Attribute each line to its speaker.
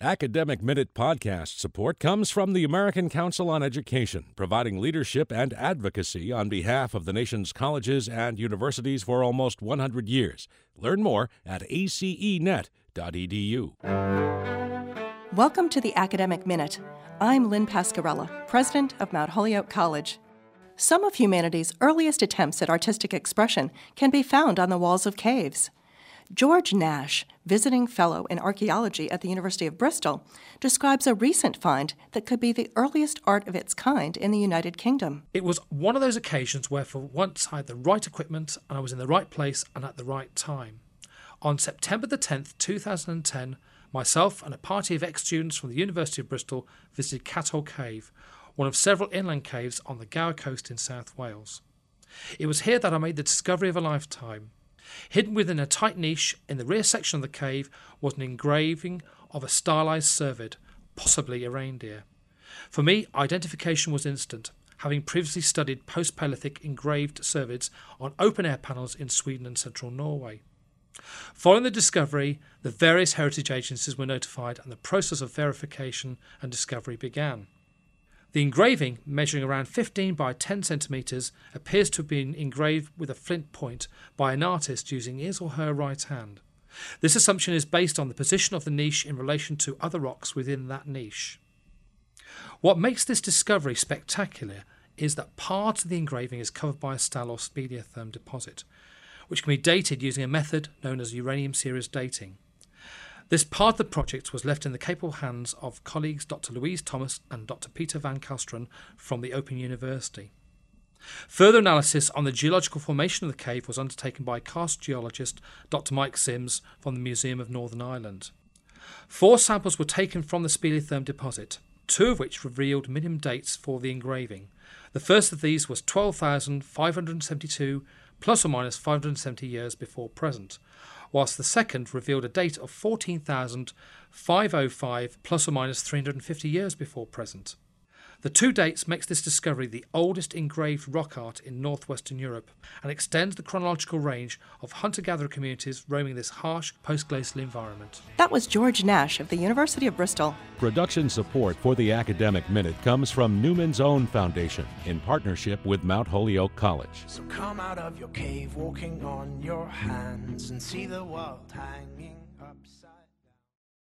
Speaker 1: Academic Minute podcast support comes from the American Council on Education, providing leadership and advocacy on behalf of the nation's colleges and universities for almost 100 years. Learn more at acenet.edu.
Speaker 2: Welcome to the Academic Minute. I'm Lynn Pascarella, president of Mount Holyoke College. Some of humanity's earliest attempts at artistic expression can be found on the walls of caves. George Nash, visiting fellow in archaeology at the University of Bristol, describes a recent find that could be the earliest art of its kind in the United Kingdom.
Speaker 3: It was one of those occasions where for once I had the right equipment and I was in the right place and at the right time. On September the 10th, 2010, myself and a party of ex-students from the University of Bristol visited Cathall Cave, one of several inland caves on the Gower Coast in South Wales. It was here that I made the discovery of a lifetime. Hidden within a tight niche in the rear section of the cave was an engraving of a stylized cervid, possibly a reindeer. For me, identification was instant, having previously studied post-Paleolithic engraved cervids on open-air panels in Sweden and central Norway. Following the discovery, the various heritage agencies were notified and the process of verification and discovery began. The engraving, measuring around 15 by 10 centimetres, appears to have been engraved with a flint point by an artist using his or her right hand. This assumption is based on the position of the niche in relation to other rocks within that niche. What makes this discovery spectacular is that part of the engraving is covered by a stele or speleothem deposit, which can be dated using a method known as uranium series dating. This part of the project was left in the capable hands of colleagues Dr. Louise Thomas and Dr. Peter van Kasteren from the Open University. Further analysis on the geological formation of the cave was undertaken by karst geologist Dr. Mike Sims from the Museum of Northern Ireland. 4 samples were taken from the speleothem deposit, 2 of which revealed minimum dates for the engraving. The first of these was 12,572 plus or minus 570 years before present, whilst the second revealed a date of 14,505 plus or minus 350 years before present. The 2 dates makes this discovery the oldest engraved rock art in northwestern Europe and extends the chronological range of hunter-gatherer communities roaming this harsh post-glacial environment.
Speaker 2: That was George Nash of the University of Bristol.
Speaker 1: Production support for the Academic Minute comes from Newman's Own Foundation in partnership with Mount Holyoke College.
Speaker 4: So come out of your cave walking on your hands and see the world hanging